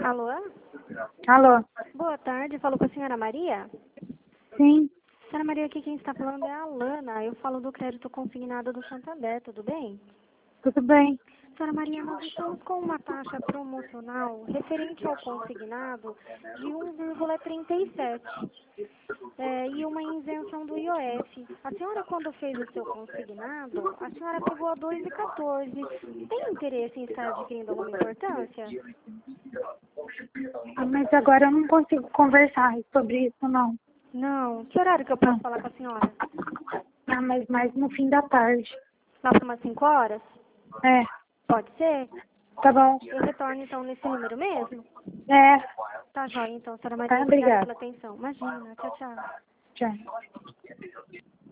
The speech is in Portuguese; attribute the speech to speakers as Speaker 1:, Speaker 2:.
Speaker 1: Alô?
Speaker 2: Alô?
Speaker 1: Boa tarde, falo com a senhora Maria?
Speaker 2: Sim,
Speaker 1: Senhora Maria, aqui quem está falando é a Alana. Eu falo do crédito consignado do Santander, tudo bem?
Speaker 2: tudo bem.
Speaker 1: Senhora Maria, nós estamos com uma taxa promocional referente ao consignado de 1,37 e uma isenção do IOF. A senhora, quando fez o seu consignado, a senhora pegou a 2,14. Tem interesse em estar adquirindo alguma importância?
Speaker 2: Mas agora eu não consigo conversar sobre isso, não.
Speaker 1: Não. Que horário que eu posso falar com a senhora?
Speaker 2: Mas mais no fim da tarde.
Speaker 1: Lá para umas 5 horas?
Speaker 2: É,
Speaker 1: Pode ser?
Speaker 2: tá bom.
Speaker 1: Eu retorno então nesse número mesmo?
Speaker 2: É,
Speaker 1: Tá jóia, então, senhora Maria.
Speaker 2: tá,
Speaker 1: Obrigada
Speaker 2: obrigada.
Speaker 1: pela atenção. Imagina. Tchau, tchau.
Speaker 2: Tchau.